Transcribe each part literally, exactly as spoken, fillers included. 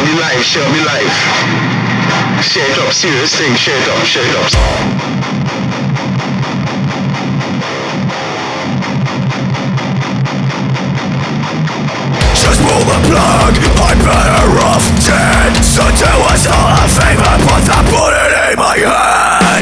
me life, share me life. Share it up, serious thing, share it up, share it up. Just pull the plug, I'm better off dead. So do us all a favor, put that bullet in my head.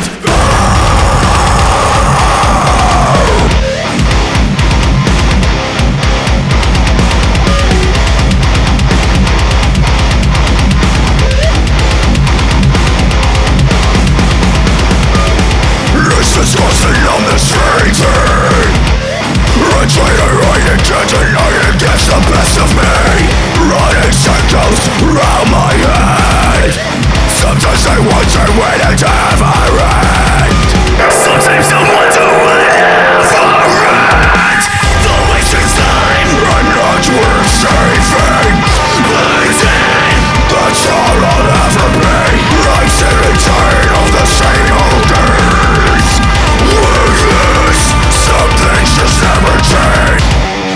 It's disgusting on the street. Retreating right into night against the best of me. Running circles round my head. Sometimes I wonder when it ever ends. Sometimes I wonder when it ever ends. The wasted time, I'm not worth saving. Bleeding, that's all I'll ever be. I'm sick and tired of the same old days. Worthless, some things just never change.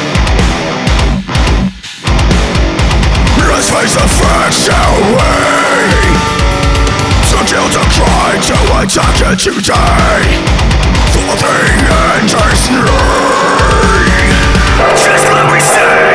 Let's face the facts, shall we? To kill, to cry, to attack it today. For the end is near. Just let me say.